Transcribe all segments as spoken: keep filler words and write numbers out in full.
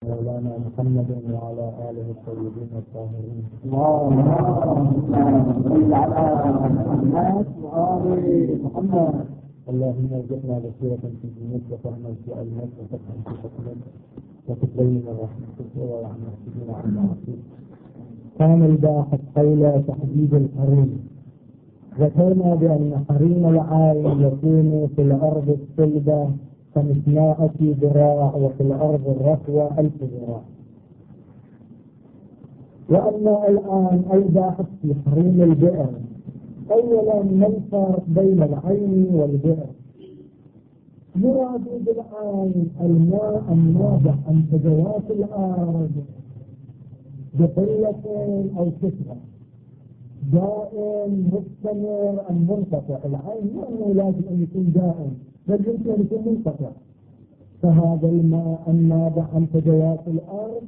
مولانا محمد وعلى آله الطيبين الطاهرين. اللهم صل على محمد وآل محمد. اللهم ارزقنا بصيرة في دينك وفهما في علمك وفتحا في حكمك وتقبل من رحمتك ورحمتك عن معصيتك. كان الباحث حول تحديد الحريم. ذكرنا بأن حريم العين يكون في الأرض الصلبة خمسمائة ذراع وفي الأرض الرخوة ألف ذراع. وأما الآن الباحث في حريم البئر. أولا ما الفرق بين العين والبئر؟ يراد بالعين الماء النابع عن فجوات الأرض بقلة أو كثرة، دائم مستمر أم منقطع. العين مو أنه لازم أن يكون دائم، بل يمكن أن يكون منقطع. فهذا الماء النابع عن فجوات الأرض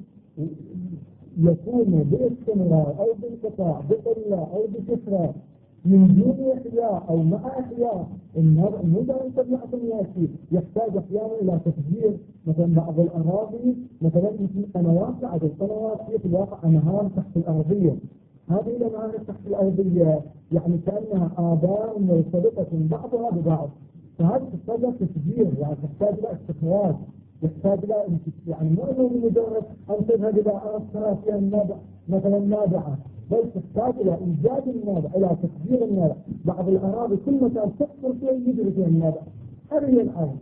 يكون باستمرار أو بانقطاع، بقلة أو بكثرة، من دون إحياء أو مع إحياء. النابع مو دائما طبيعة ياسي، يحتاج أحيانا إلى تفجير. مثلا بعض الأراضي مثلا مثل قنوات، بعض القنوات هي في الواقع أنهار تحت الأرضية. هذه الأنهار تحت الأرضية يعني كأنها آبار مرتبطة بعضها ببعض، فهذه تحتاج تفجير، يعني تحتاج إلى استخراج، يحتاج إلى يعني مو أنه مجرد أن تذهب إلى أرض ترى فيها النابع مثلا نابعة، بل تحتاج إلى إيجاد النابع، إلى تفجير النابع. بعض الأراضي كل مكان تكثر فيها يجري فيها النابع. هذه هي العين.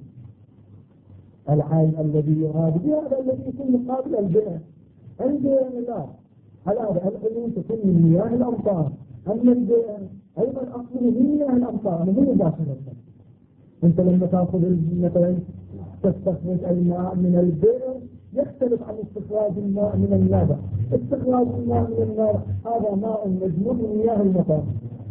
العين الذي يراد بها هذا الذي يكون مقابل البئر. عندنا لا، على هذا العيون تكون من مياه الأمطار. أما البئر أيضا أصله من مياه الأمطار، مو مباشرة. أنت لما تأخذ مثلا تستخرج الماء من البئر يختلف عن استخراج الماء من النابع. استخراج الماء من النابع هذا ماء مجموع من مياه المطر.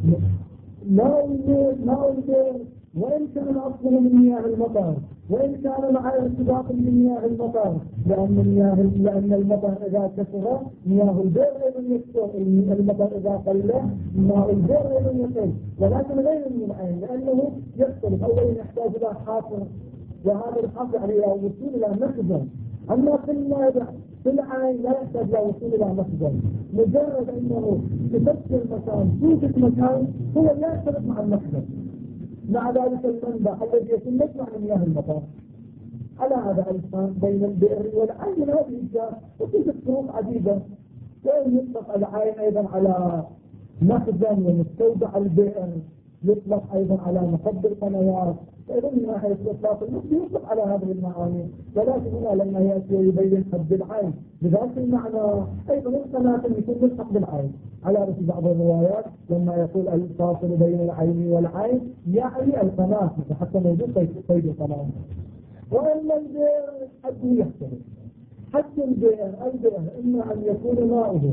ماء البئر ماء البئر وإن كان أصله من مياه المطر، وإن كان مع ارتباط بمياه المطر، لأن مياه لأن المطر إذا كثر مياه البئر أيضا يكثر، المطر إذا قل ماء البئر أيضا يقل، ولكن غير من العين لأنه يختلف. أولا يحتاج إلى حافر، وهذا الحافر يعني إلى وصول إلى مخزن. أما في النابع في العين لا يحتاج إلى وصول إلى مخزن، مجرد أنه تفكر مكان توجد مكان هو لا يختلف مع المخزن، مع ذلك المنبع الذي يكون مجمع من مياه المطر. على هذا الفرق بين البئر والعين هذه الجهة. وفي فروق عديدة. كان يطلق العين أيضا على مخزن ومستودع البئر، يطلق أيضا على مصب القنوات، أيضا من ناحية إطلاق النصب يطلق على هذه المعاني. ولكن هنا لما يأتي ويبين حد العين بذلك المعنى أيضا القناة يكون ملحق بالعين. على رأس بعض الروايات لما يقول الفاصل بين العين والعين يعني القناة، حتى موجود قيد القناة. وأما البئر حد يختلف. حد البئر البئر إما أن يكون ماؤه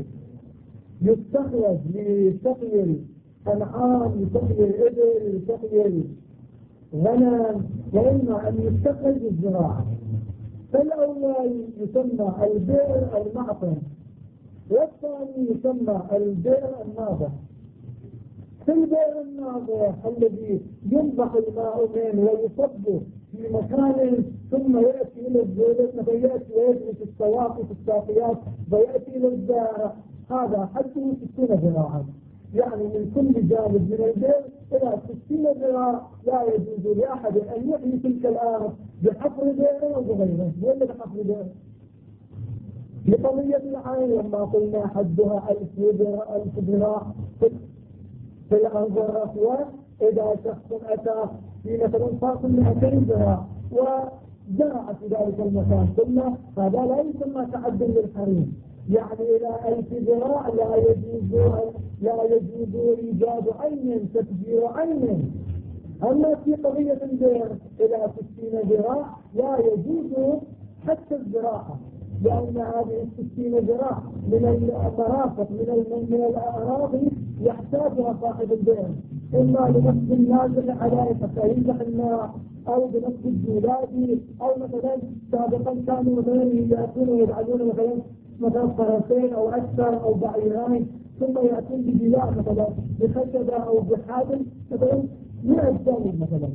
يستخرج لسقي الأنعام، لسقي الإبل، لسقي الغنم، وإما أن يستخرج الزراعة. فالأول يسمى البئر المعطن، والثاني يسمى البئر الناضح. في البئر الناضح الذي ينضح الماء منه ويصب في مكان ثم يأتي إلى الزيت، مثلا يأتي ويجري في السواقي في الساقيات ويأتي إلى الزارع، هذا حده ستين ذراعا. يعني من كل جانب من البئر إلى ستين ذراع. لا يجوز لأحد أن يحيي تلك الأرض بحفر بئر أو بغيره، ولا بحفر بئر. لقضية العين لما قلنا حدها ألف ذراع في الأرض الرخوة، إذا شخص أتى في مثلا فاصل مئتين ذراع وزرع في ذلك المكان كله، هذا لا يسمى تعد للحريم. يعني إلى ألف ذراع لا يجوز لا يجوز إيجاد عين، تفجير عين. أما في قضية البئر إلى ستين ذراع لا يجوز حتى الزراعة، لأن هذه الستين ذراع من المرافق من من الأراضي يحتاجها صاحب البئر، إما لنفس النازل عليه حتى ينزح الماء، أو بنفس الجولاد، أو مثلا سابقا كانوا مثلا يأتون ويجعلون مثلا مثلا فرسين أو أكثر أو بعيرين، ثم يأتون بجلاء مثلا بخشبة أو بحابل مثلا من أجزاء مثلا،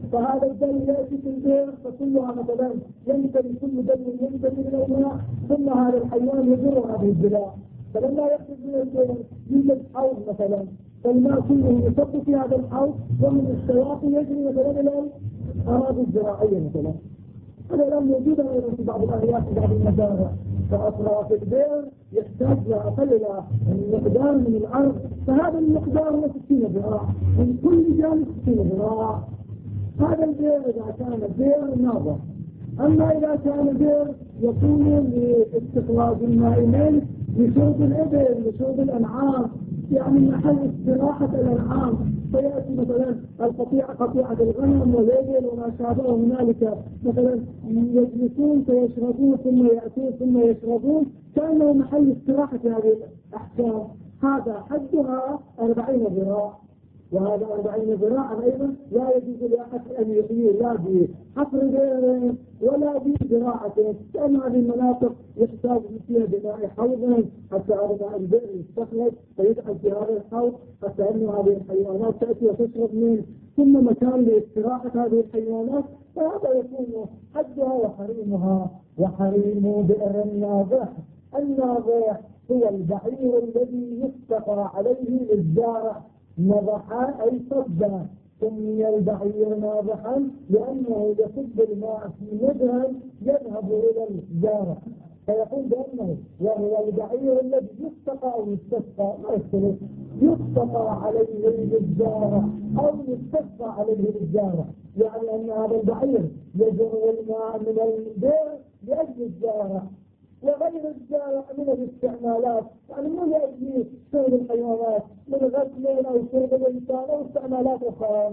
فهذا الدم يأتي في البئر فكلها مثلا ينتهي كل دم ينتهي من الماء، ثم هذا الحيوان يجر هذه البلاء. فلما يخرج من البئر يوجد حوض مثلا، فالماء كله يصب في هذا الحوض، ومن الشواطئ يجري مثلا إلى الأراضي الزراعية مثلا. هذا الآن موجود أيضا في بعض الأرياف في بعض المزارع. فأطراف البئر يحتاج لأقل إلى مقدار من الأرض، فهذا المقدار هو ستين ذراع من كل جانب، ستين ذراع. هذا البئر إذا كان بئر ناضح. أما إذا كان بئر يكون لاستخراج الماء منه لشرب الإبل، لشرب الأنعام، يعني محل استراحة الأنعام، فيأتي مثلا القطيعة قطيعة الغنم والإبل وما شابه هنالك، مثلا يجلسون فيشربون ثم يأتون ثم يشربون، كأنه محل استراحة هذه الأحكام. هذا حدها أربعين ذراع، وهذا أربعين ذراعا أيضا لا يجوز لأحد أن يحيي لا بحفر بئر ولا بزراعته، لأن هذه المناطق يحتاج فيها بناء حوض حتى هذا البئر يستخرج فيدخل في هذا الحوض، حتى أن هذه الحيوانات تأتي وتشرب منه، ثم مكان لاستراحة هذه الحيوانات. فهذا يكون حدها وحريمها. وحريم بئر الناضح، الناضح هو البعير الذي يستقى عليه للزارع. نضحا أي صدا، سمي البعير ناضحا لأنه يصب الماء في مدهن يذهب إلى الزارع، فيقول بأنه وهو البعير الذي يستقى أو يستسقى، ما يختلف، يستقى عليه للزارع أو يستسقى عليه للزارع، يعني أن هذا البعير يجر الماء من البئر لأجل الزارع وغير الزارع من الاستعمالات، يعني مو لأجل شرب الحيوانات من غسل أو شرب الإنسان أو استعمالات أخرى.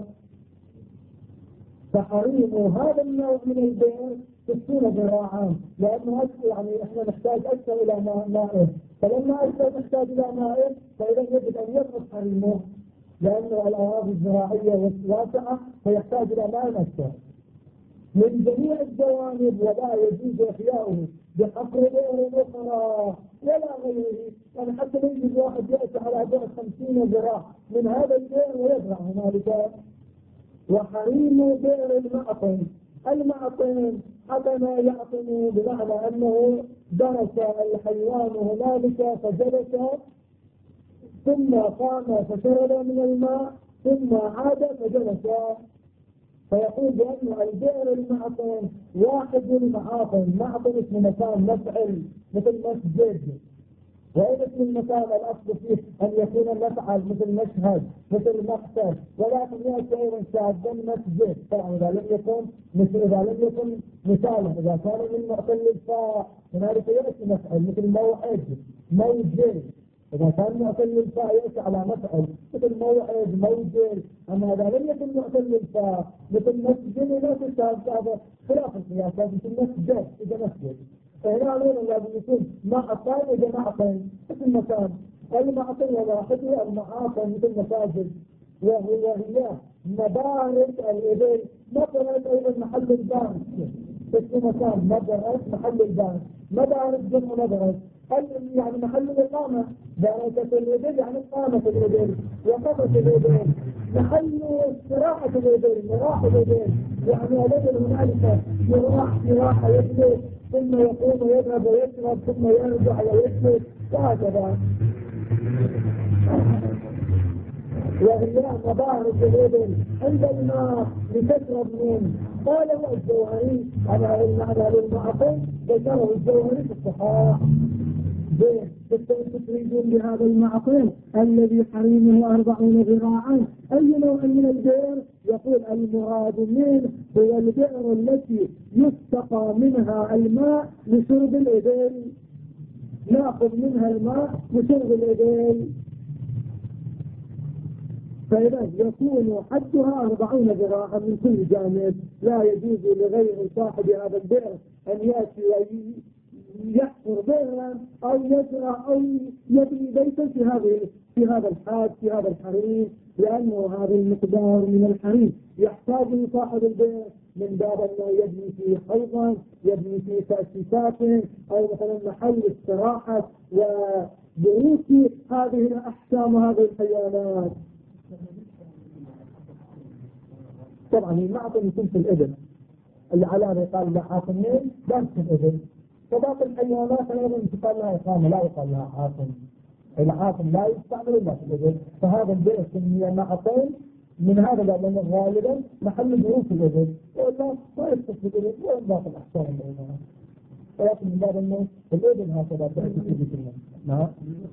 فحريم هذا النوع من البئر ستون ذراعا، لأنه يعني إحنا نحتاج أكثر إلى مائه، فلما أكثر نحتاج إلى مائه فإذا يجب أن يفرض حريمه، لأنه الأراضي الزراعية واسعة فيحتاج إلى ماء أكثر من جميع الجوانب، ولا يجوز إحياؤه بحفر بئر أخرى ولا غيره. يعني حتى لو يجب واحد يأتي على بعد خمسين ذراع من هذا البئر ويزرع هنالك. وحريم بئر المعطن، المعطن حتى ما يعطن بمعنى أنه درس الحيوان هنالك فجلس ثم قام فشرب من الماء ثم عاد فجلس، فيقول بأن البئر المعطن واحد المعاطن. معطن اسم مكان مفعل مثل مسجد، وإن اسم المكان الأصل فيه أن يكون مفعل مثل مشهد مثل مقتل، ولكن يأتي أيضا شاذا مسجد. طبعا إذا لم يكن مثل إذا لم يكن مثالا، إذا كان من معطل للفاء هنالك يأتي مفعل مثل موعد موجد، إذا كان معتل للفاء يأتي على مفعل مثل موعد موجد. أما إذا لم يكن معتل للفاء مثل مسجد لا تشاهد هذا خلاف القياسات مثل مسجد إذا مسجد. فهنا أولا لازم يكون معطل إذا معطل مثل مكان، المعطل ولاحظه المعاطل مثل مساجد، وهي هي مبارك الإبل. مبارك أيضا محل البارك اسم مكان، مبارك محل البارك، مبارك جمع مبارك يعني محل الإقامة. باركة الإبل يعني إقامة الإبل وقفة الإبل، محل استراحة الإبل مراحة الإبل، يعني الإبل هنالك يراح يراح يجلس ثم يقوم ويذهب ويشرب ثم يرجع ويجلس وهكذا. وهي مبارك الإبل عند الماء لتشرب منه. قاله الجوهري على المعنى للمعطل، ذكره الجوهري في الصحاح. تريدون بهذا المعطل الذي حريمه أربعون ذراعا أي نوع من البئر؟ يقول المراد منه هو البئر التي يستقى منها الماء لشرب الإبل، نأخذ منها الماء لشرب الإبل. فإذا يكون حدها أربعون ذراعا من كل جانب. لا يجوز لغير صاحب هذا البئر أن يأتي يحفر بئرا أو يزرع أو يبني بيتا في هذه في هذا الحاد في هذا الحريم، لأنه هذا المقدار من الحريم يحتاج صاحب البئر من باب أنه يبني فيه حوضا، يبني فيه تأسيسات، أو مثلا محل استراحة وبروس هذه الأحكام وهذه الحيوانات. طبعا المعطن يكون في الإبل، اللي على هذا يقال له عاصمين بس في الإبل. فباقي الحيوانات أيضا يقال لها إقامة لا يقال لها عاصم. العاصم لا يستعمل إلا في الإبل. فهذا البئر سمي معطين من هذا لأنه غالبا محل ظروف الإبل، وإلا ما يختص بالإبل وإن باقي الأحكام بينها. ولكن من باب أنه الإبل هكذا تأتي في ذكر الله. نعم.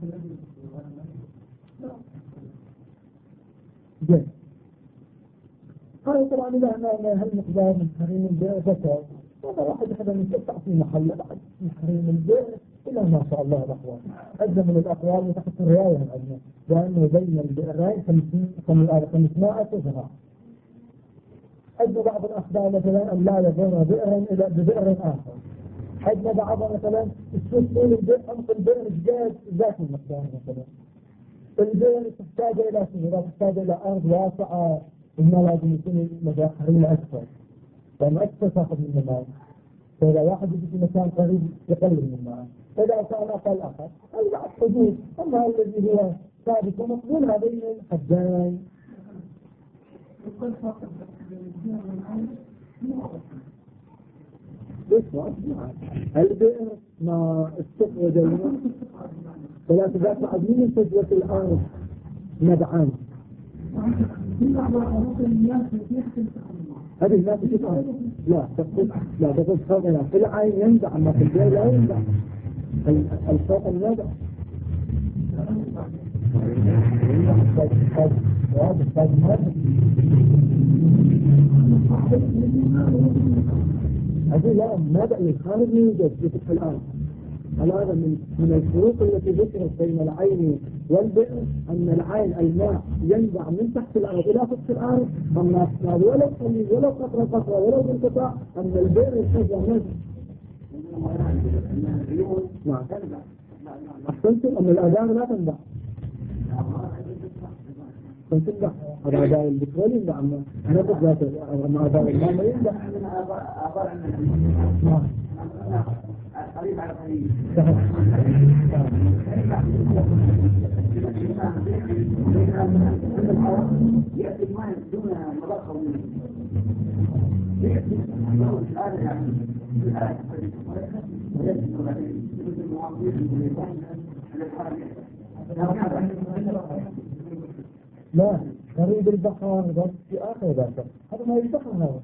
جيد. هذا طبعا إذا أنا هالمقدار من حريم البيع ذكر، هذا واحد يحب أن يتقطع في محل بعد من حريم البيع إلا ما شاء الله الأقوال. أجل من الأقوال وتحت الرواية عندنا، لأنه بين البئرين خمسمائة ذراع. أجل بعض الأخبار مثلا أن لا يظن بئرا إلى ببئر آخر. حجنا بعضها مثلا تشوف طول البئر عمق البئر جاد ذات المقدار مثلا. البئر تحتاج إلى شيء، تحتاج إلى أرض واسعة، إنه لازم يكون مداخلين أكثر، لأن أكثر تأخذ من الماء. فإذا واحد يجي في مكان قريب يقلل من الماء، إذا كان أقل أقل هذا بعد حدود. أما الذي هو ثابت ومقبول هذين الحدين. البئر ما استخرج الماء ثلاث ذات عدمين فجوة الأرض نبعان. هذه لا تشوفها، لا تقول لا تقول صوتنا في العين ينبع، أما في البئر لا ينبع. الصوت النبع هذه لا النبع الخارج يوجد في سطح الأرض. هذا من من الفروق التي ذكرت بين العين والبئر، أن العين الماء ينبع من تحت الأرض إلى سطح الأرض، أما ولو قليل ولو قطرة قطرة ولو بالقطع، أن البئر يتجه منه. نعم. أحسنتم أن الآذان لا تنبع. تنبع الآذان البترول ينبع، أنا قلت ذات أما آذان الماء ما ينبع. نعم. قريب على قريب. يأتي الماء دون مضخة منه. يأتي الآن يعني الآن لا قريب البحر بس في آخر ذاك هذا ما يدخل هذا.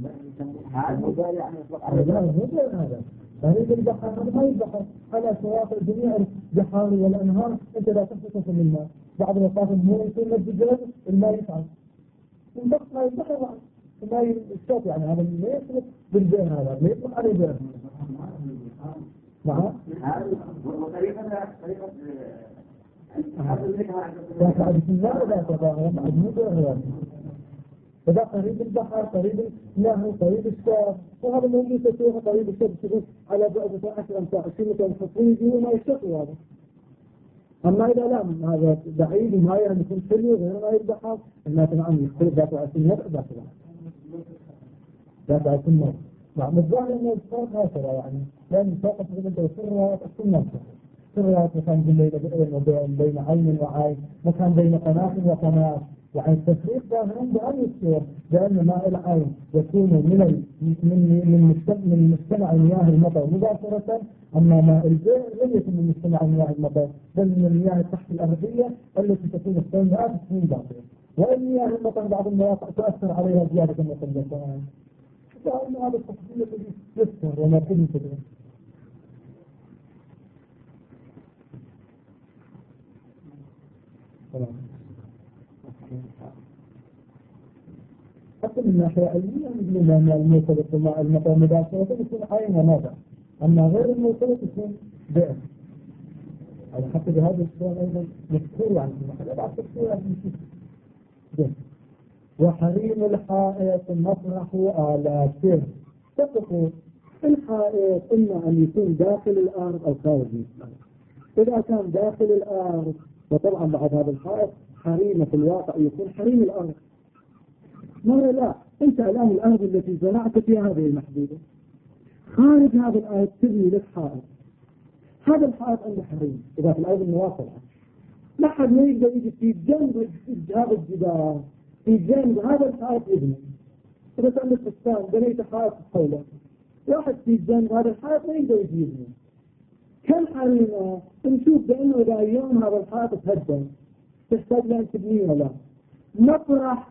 هذا هذا قريب البحر هذا ما يدخل على شواطئ جميع البحار والأنهار. أنت لا تحدث من الماء بعض الأوقات الماء يكون مسجد الماء يفعل البحر ما يدخل بعض الماء الشاطئ، يعني هذا ما يطلق بالبئر، هذا ما يطلق على البئر. نعم. وطريقة طريقة هذا بعد الماء لا تضاهي بعد مو بئر. فده قريب البحر قريب النهر قريب الشاطئ، وهذا موجود تسويها قريب الشاطئ على بعد عشر أمتار عشرين متر خطوط وما يشتغل هذا. أما إذا لا هذا بعيد وما يعني يكون حلو غير ما البحر، الناس نعم يختلف ذات عشرين متر ذات ذات عشرين متر. نعم الظاهر إنه الفرق هكذا يعني، لأن فوق تقول أنت سرها أكثر نفسها سرها مكان بين بين عين وعين، مكان بين قناة وقناة. يعني التفريق ظاهرا بأن يصير بأن ماء العين يكون من من من مجتمع مياه المطر مباشرة، أما ماء البئر لم يكن من مجتمع مياه المطر بل من المياه تحت الأرضية التي تكون في مئات السنين باقية، وإن مياه المطر بعض المواقع تؤثر عليها زيادة وقلة. فإن هذا التفصيل الذي يذكر وما كل تدري. حتى من ناحية علمية مثل ما الموصلة مع المطر مباشرة يكون عين وماذا، أما غير الموصلة يكون بئر. يعني حتى بهذا السؤال أيضا مذكور يعني في المحل بعض تفسير أهل وحريم الحائط مطرح آلاته. تقول الحائط إما أن يكون داخل الأرض أو خارج الأرض. إذا كان داخل الأرض وطبعا بعد هذا الحائط حريمة في الواقع يكون حريم الأرض. ما لا أنت الآن الأرض التي زرعت فيها هذه المحدودة، خارج هذا الأرض تبني لك حائط، هذا الحائط عنده حريم إذا في الأرض المواصلة. لا حد ما يقدر يجي في جنب هذا الجدار في جنب هذا الحائط يبني، بس عندك فستان بنيت حائط حوله، واحد في الجنب هذا الحائط ما يقدر يجيبني. كم حريمة نشوف بأنه إذا يوم هذا الحائط تهدم تحتاج لأن تبنيه ولا نطرح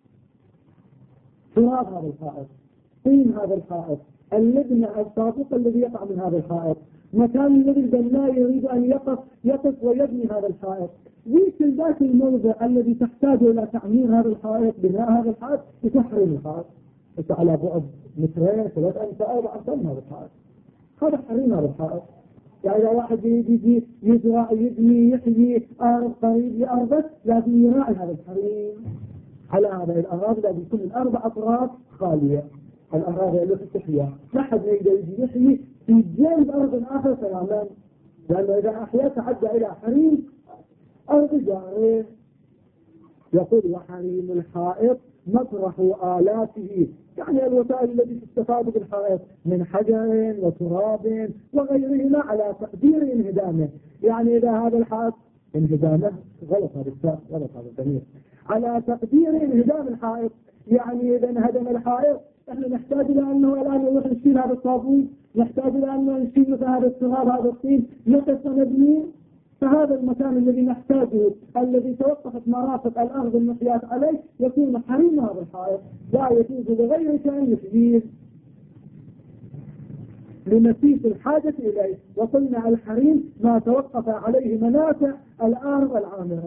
تراب هذا الحائط، طين هذا الحائط، اللبنة السابق الذي يقع من هذا الحائط، مكان الذي البناء يريد أن يقف يقف ويبني هذا الحائط، ذيك ذاك الموضع الذي تحتاج إلى تعمير هذا الحائط، بناء هذا الحائط، يتحرم الحائط. بس على بعد مترين ثلاث أمتار أربع أمتار هذا الحائط، هذا حريم هذا الحائط. يعني إذا واحد يجي يزرع يبني يحيي أرض قريب لأرضه لازم يراعي هذا الحريم. على هذا الأراضي لازم يكون الأربع أطراف خالية، الأراضي التي تحيا ما حد يقدر يجي يحيي في جانب أرض آخر تماما، لأنه إذا أحيا تعدى إلى حريم أرض جاره. يقول وحريم الحائط مطرح آلاته، يعني الوسائل التي تستفاد بالحائط من حجر وتراب وغيرهما على تقدير انهدامه. يعني إذا هذا الحائط انهدامه غلط، هذا الشيء غلط، هذا الدليل على تقدير انهدام الحائط. يعني إذا انهدم الحائط احنا نحتاج إلى أنه الآن نروح نشيل هذا الصابون، نحتاج إلى أنه نشيل مثل هذا التراب هذا الطين نقص ونبني. فهذا المكان الذي نحتاجه الذي توقفت مرافق الأرض المحياة عليه يكون حريم هذا الحائط، لا يجوز لغيرك أن يحييه لنسيس الحاجة إليه. وقلنا الحريم ما توقف عليه منافع الأرض العامرة.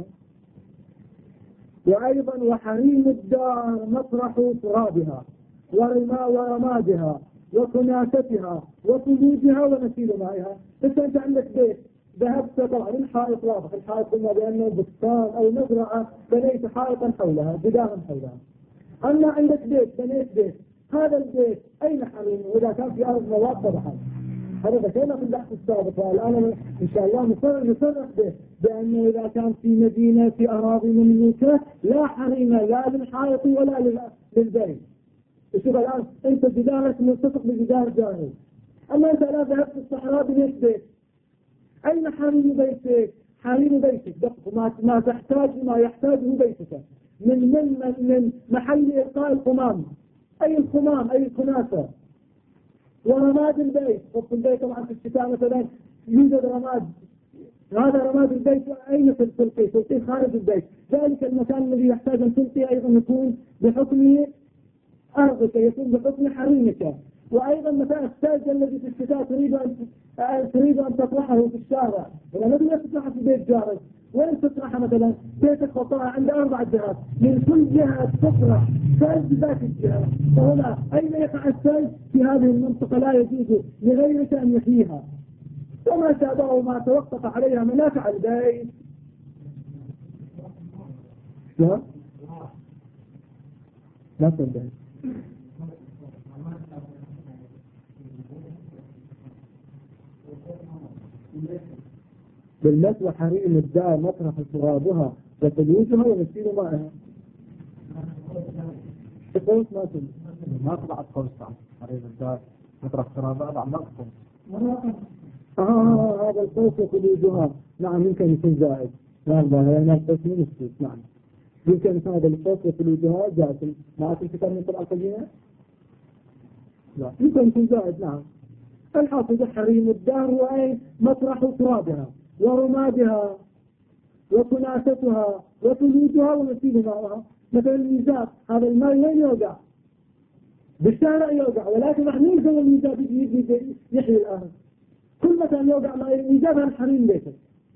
وأيضا وحريم الدار مطرح ترابها ورماء ورمادها وكناستها وثلوجها ونسيل مائها. بس أنت عندك بيت ذهبت طبعا الحائط واضح، الحائط قلنا بأنه بستان أو مزرعة بنيت حائطا حولها جدارا حولها. أما عندك بيت بنيت بيت، هذا البيت أين حريم؟ وإذا كان في أرض مواد طبعا هذا ذكرنا في البحث السابق، والآن إن شاء الله نصرح به بأنه إذا كان في مدينة في أراضي مملوكة لا حريم لا للحائط ولا للبيت. شوف الآن أنت جدارك ملتصق بجدار جاري، أما أنت الآن ذهبت في الصحراء بنيت بيت، أين حريم بيتك؟ حريم بيتك دقق ما, ما تحتاج ما يحتاجه بيتك من من من محل إلقاء القمام، أي القمام أي الكناسة، ورماد البيت. خط البيت طبعا في الشتاء مثلا يوجد رماد، هذا رماد البيت أين تلقي؟ تلقي خارج البيت. ذلك المكان الذي يحتاج أن تلقي أيضا يكون بحكم أرضك، يكون بحكم حريمك. وأيضا مثلا الثلج الذي في الشتاء تريد أن تريد أن تطرحه في الشارع، إذا ما تقدر تطرحه في بيت جارك، وين تطرحه؟ مثلا بيتك خطأ عند أربع جهات، من كل جهة تطرح ثلج ذات الجهة، فهنا أين يقع الثلج؟ في هذه المنطقة لا يجوز لغيرك أن يحييها. وما شابه ما توقف عليها منافع البيت. لا لا تنبه بالمس وحريم الدار مطرح ترابها وثلوجها ونسيل مائها. القوس ما تنبه ما طلعت قوس حريم الدار مطرح ترابها بعد ما تقوم. آه هذا القوس وثلوجها نعم يمكن يكون زائد. نعم هذا القوس من السوس. نعم يمكن يكون هذا القوس وثلوجها زائد. ما أعطي كتاب من طبع القديمة؟ لا يمكن يكون زائد. نعم الحافظ حريم الدار وأي مطرح ترابها ورمادها وكناستها وثلوجها ونسيل مائها. مثلا الميزاب هذا الماء وين يوقع؟ بالشارع يوقع، ولكن نحن نلزم الميزاب يجي يحيي الأرض. كل مكان يوقع ماء الميزاب هذا حريم بيتك.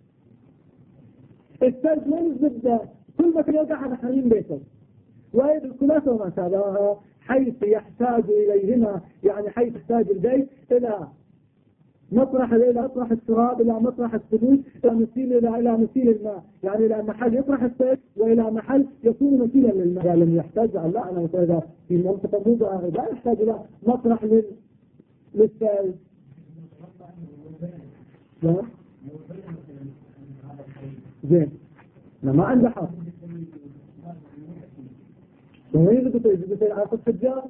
الثلج وين الزبدة؟ كل مكان يوقع هذا حريم بيتك. وأيضا الكناسة وما شابهها حيث يحتاج إليهما، يعني حيث يحتاج البيت إلى مطرح إلى مطرح التراب، إلى مطرح الثلوج، إلى مسيل إلى إلى مسيل الماء، يعني إلى محل يطرح الثلج وإلى محل يكون مسيلا للماء. يعني لم يحتاج لا أنا مثلا في منطقة موضع لا يحتاج إلى مطرح لل للثلج. لا زين أنا ما عنده حق. وين يجب يجب يعرف الحجار؟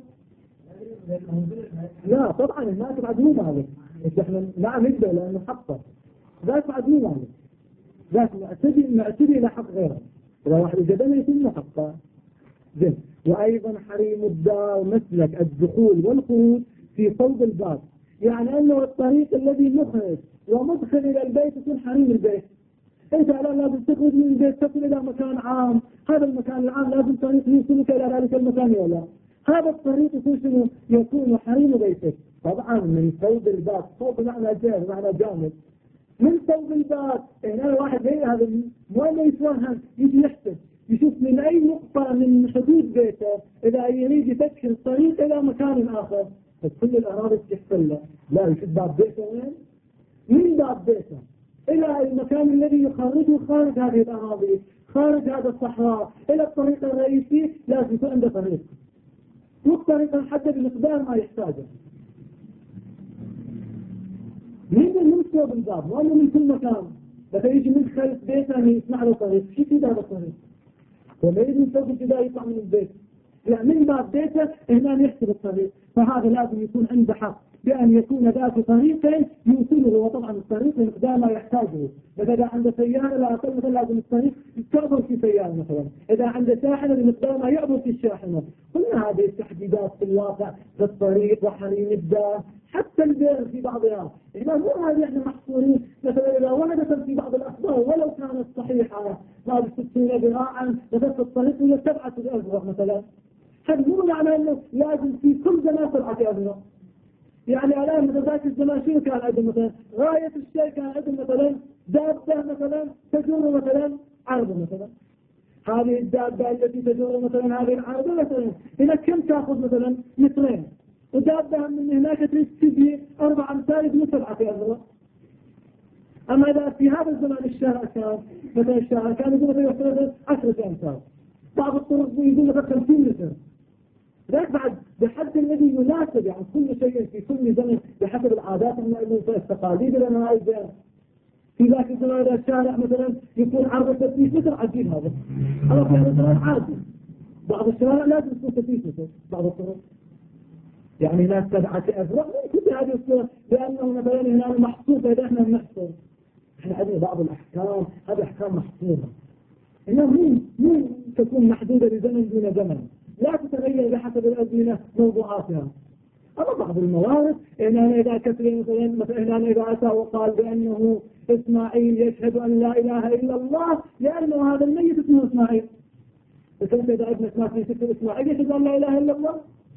لا طبعا الناس بعد مو مالك. احنا نعم نقدر لانه حقه ذاك بعد مو مالك، ذاك معتدي معتدي الى حق غيره. اذا واحد جدنا يكون له حقه. زين وأيضا حريم الدار مسلك الدخول والخروج في صوب الباب، يعني أنه الطريق الذي مخرج ومدخل إلى البيت يكون حريم البيت. أنت الآن لازم تخرج من البيت تصل إلى مكان عام، هذا المكان العام لازم طريق يوصلك إلى ذلك المكان ولا هذا الطريق يكون شنو؟ يكون حريم بيتك. طبعا من صوب الباب، صوب معنى جانب معنى جانب من صوب الباب. هنا الواحد زي هذا مو انه يتوهم يجي يحسب يشوف من اي نقطة من حدود بيته اذا يريد يفكر الطريق الى مكان اخر، فكل الاراضي تحصل له. لا، يشوف باب بيته وين؟ من باب بيته الى المكان الذي يخرجه خارج هذه الاراضي، خارج هذا الصحراء الى الطريق الرئيسي، لازم يكون عنده طريق، والطريق نحدد بمقدار ما يحتاجه. من من صوب الباب ولا من كل مكان، بس يجي من خلف بيته يسمع له طريق، شو في هذا الطريق؟ وما يجي من فوق الجدار يطلع من البيت، لا من باب بيته هنا يحسب الطريق. فهذا لازم يكون عنده حق بأن يكون ذات طريق يوصله، وطبعا الطريق بمقدار ما يحتاجه. إذا عنده سيارة لا أقل مثلا لازم الطريق تعبر في سيارة مثلا، إذا عنده شاحنة بمقدار ما يعبر في الشاحنة. كل هذه التحديدات في الواقع في الطريق وحريم الدار، حتى البير في بعضها. إذا مو هذه احنا محصورين مثلا إذا وردت في بعض الأخبار ولو كانت صحيحة ما بستين ذراعا لفت الطريق إلى سبعة أذرع مثلا، هذا مو معنى أنه لازم في كل زمان سبعة أذرع. يعني الآن مثل ذاك الزمان شنو كان عندهم مثلا؟ غاية الشيء كان عندهم مثلا دابة مثلا تجور مثلا عرض مثلا. هذه الدابة التي تجور مثلا هذه العرض مثلا إلى كم تأخذ مثلا؟ مترين، ودابة من هناك تجي أربع أمثال من سبعة أذرع. أما إذا في هذا الزمان الشارع كان مثلا الشارع كان يقول مثلا عشرة أمثال، بعض الطرق يقول مثلا خمسين متر. ذلك بعد بحد الذي يناسب يعني كل شيء في كل زمن بحسب العادات والتقاليد لنا. في ذاك الزمان إذا الشارع مثلا يكون عرضه ستين متر عجيب هذا، أنا في مثلا عادي. بعض الشوارع لازم تكون ستين متر، بعض الطرق يعني لا سبعة أذرع كل هذه الصورة، لأنه مثلا هنا محصور فإذا احنا نحصر احنا عندنا بعض الأحكام، هذه أحكام محصورة إنها مو مو تكون محدودة لزمن دون زمن، لا تتغير بحسب الأزمنة موضوعاتها. أما بعض الموارد إننا إذا كثير مثلا مثلا إذا أتى وقال بأنه إسماعيل يشهد أن لا إله إلا الله لأنه هذا الميت اسمه إسماعيل، فكيف إذا ابن إسماعيل يشهد إسماعيل يشهد أن لا إله إلا الله؟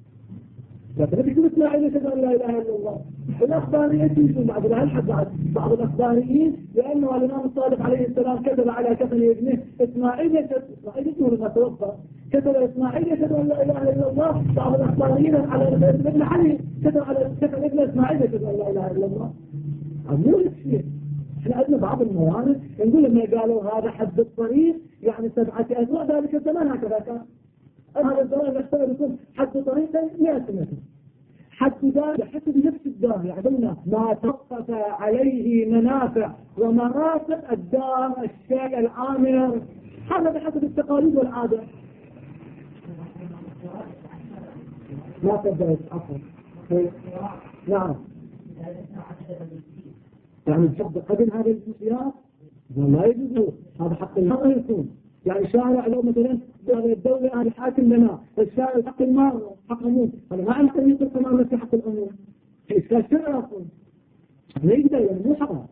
لكن يشهد إسماعيل يشهد أن لا إله إلا الله. الأخباريين يشهد بعض الحد بعض الأخباريين لأنه الإمام الصادق عليه السلام كتب على كفن ابنه إسماعيل يشهد إسماعيل اسمه لما توفى كتب إسماعيل يشهد أن لا إله إلا الله. بعض الأخباريين على ابن علي كتب على كفن ابن إسماعيل يشهد أن لا إله إلا الله. مو شيء. احنا عندنا بعض الموارد نقول لما قالوا هذا حد الطريق يعني سبعة أذرع، ذلك الزمان هكذا كان. هذا الزمان يحتاج يكون حد طريقه مئة متر. حد دار بحسب نفس الدار، يعني ما توقف عليه منافع ومرافق الدار الشيء العامر، هذا بحسب التقاليد والعادة. ما تبدأ عفوا. نعم. يعني الحد قبل هذه الخصوصيات لا يجوز، هذا حق المرء يكون. يعني شارع لو مثلا الدولة هذه حاكم لنا الشارع حق المال حق أمور، هذا ما عنده طريقة كمان في حق الأمور في إشكال شرع أصلا لا يقدر يعني مو حرام.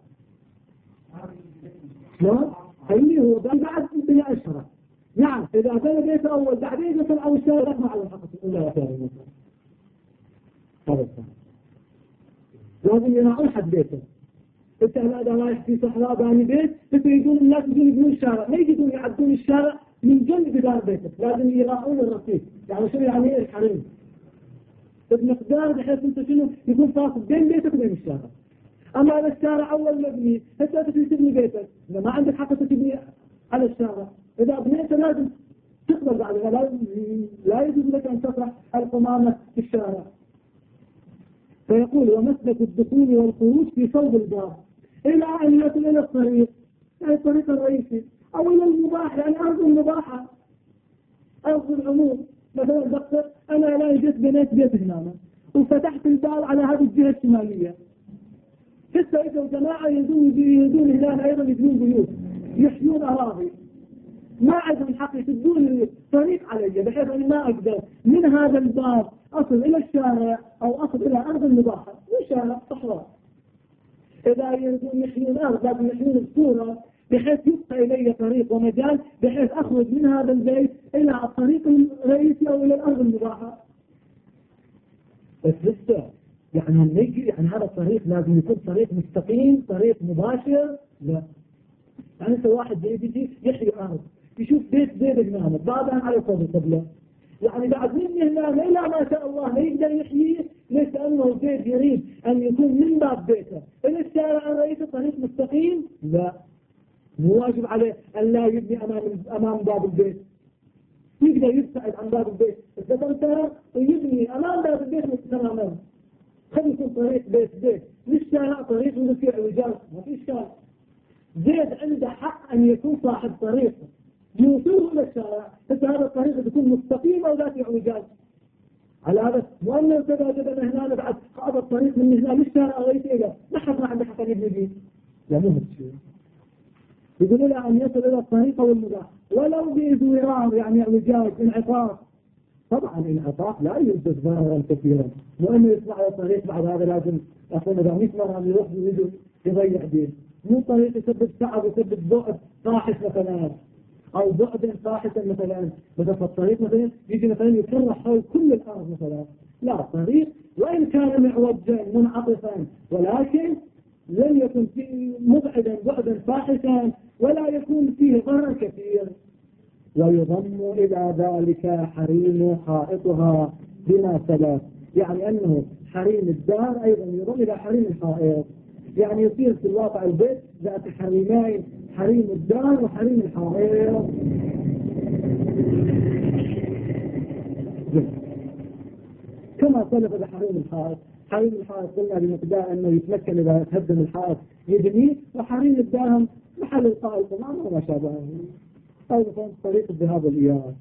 لا خليه هو بعد بناء الشرع. نعم إذا بنى بيت أول بعدين مثلا أو الشارع رقم على الحق إلا وكان مثلا هذا لازم يراعون حد بيته. انت هذا رايح في صحراء باني بيت يريدون الناس يجون يبنون الشارع، ما يجون يعدون الشارع من جنب دار بيتك، لازم يراعون الرصيف. يعني شو يعني الحريم بمقدار بحيث انت شنو يكون فاصل بين بيتك وبين الشارع. اما هذا الشارع اول مبني انت تبني بيتك، اذا ما عندك حق تبني على الشارع، اذا بنيت لازم تقبل بعدها، لازم لا يجوز لك ان تطرح القمامه في الشارع. فيقول ومسلك الدخول والخروج في صوب الباب إلى أن يصل إلى الطريق، يعني الطريق الرئيسي، أو إلى المباح، يعني أرض المباحة أرض العموم. مثلا دكتور أنا لا جيت بنيت بيت هنا وفتحت الباب على هذه الجهة الشمالية، فإذا جماعة يدون يدون هنا أيضا يبنون بيوت يحيون أراضي، ما عندهم حق يسدون الطريق علي بحيث أني ما أقدر من هذا الباب أصل إلى الشارع أو أصل إلى أرض المباحة والشارع صحراء. إذا يريدون يحيون الأرض لازم يحيون بصورة بحيث يبقى إلي طريق ومجال بحيث أخرج من هذا البيت إلى الطريق الرئيسي أو إلى الأرض المباحة. بس لسه يعني نجي يعني هذا الطريق لازم يكون طريق مستقيم طريق مباشر. لا يعني انت واحد يجي يحيي أرض يشوف بيت بيت هنا بعدها على صوب القبلة يعني بعد من هنا إلى ما شاء الله لا يقدر يحييه ليس أنه البيت يريد أن يكون من باب بيته إلى الشارع الرئيسي طريق مستقيم. لا مو واجب عليه أن لا يبني أمام أمام باب البيت يقدر يبتعد عن باب البيت إذا انتهى ويبني أمام باب البيت تماما. خلي يكون طريق بيت بيت للشارع طريق اللي فيه اعوجاج ما في إشكال. زيد عنده حق أن يكون صاحب طريق يوصله إلى الشارع بس هذا الطريق يكون مستقيم أو لا في اعوجاج. على هذا وأن ارتدى جدا هنا بعد هذا الطريق من هنا للشارع الرئيسي إلى ما حد ما عنده حق أن يبني به. لا مو هالشيء. يقول له أن يصل إلى الطريق والمباح ولو بإزورار يعني اعوجاج انعطاف. طبعا انعطاف لا يوجد ضررا كثيرا وأنه يطلع على الطريق بعد هذا لازم أقول إذا مئة مرة يروح ويجي يضيع دين. مو طريق يسبب تعب ويسبب بعد طاحس مثلا أو بعد طاحسا مثلا بدأ في الطريق مثلا يجي مثلا يكرر حول كل الأرض مثلا. لا الطريق وإن كان معوجا منعطفا ولكن لن يكن فيه مبعدا بعدا فاحشا ولا يكون فيه ضرر كثير. ويضم إلى ذلك حريم حائطها بما سلف يعني أنه حريم الدار أيضا يضم إلى حريم الحائط يعني يصير في الواقع البيت ذات حريمين حريم الدار وحريم الحائط. كما سلف بحريم الحائط. حريم الحائط قلنا بمقدار أنه يتمكن إذا تهدم الحائط يجنيه وحريم الدار محل القاء القمام وما شابهه أو طريق الذهاب والإياب.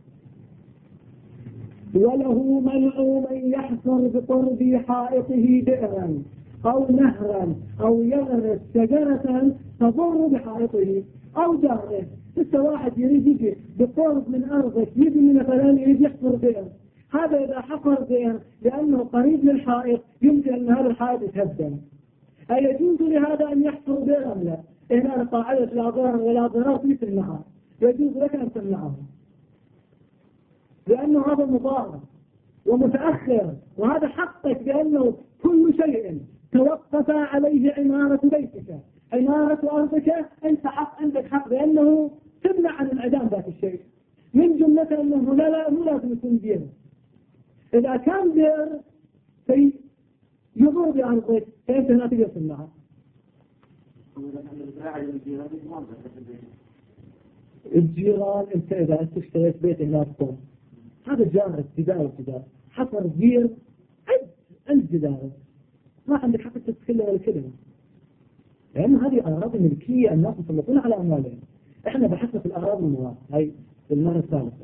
وله منع من يحفر بقرب حائطه بئرا أو نهرا أو يغرس شجرة تضر بحائطه أو جاره. لسه واحد يريد يجي بقرب من أرضك يبني مثلا يريد يحفر بئر. هذا إذا حفر بئر لأنه قريب للحائط يمكن أن هذا الحائط يتهدم. أيجوز لهذا أن يحفر بئرا؟ لا. هنا قاعدة لا ضرر ولا ضرر في تمنعها يجوز لك أن تمنعه لأنه هذا مضار ومتأخر وهذا حقك لأنه كل شيء توقف عليه عمارة بيتك عمارة أرضك أنت حق عندك حق لأنه تمنع عن انعدام ذات الشيء من جملة أنه لا لا مو لازم يكون بير. إذا كان بير في يضر بأرضك فأنت هنا تقدر تمنعها. الجيران انت اذا انت اشتريت بيت هناك فوق هذا جارك جدار جدار حفر بير عد عند جدارك ما عندك حق تتكلم ولا كلمه لان هذه اراضي ملكيه الناس يسلطون على اموالهم. احنا بحثنا في الاراضي المواد هاي المره الثالثه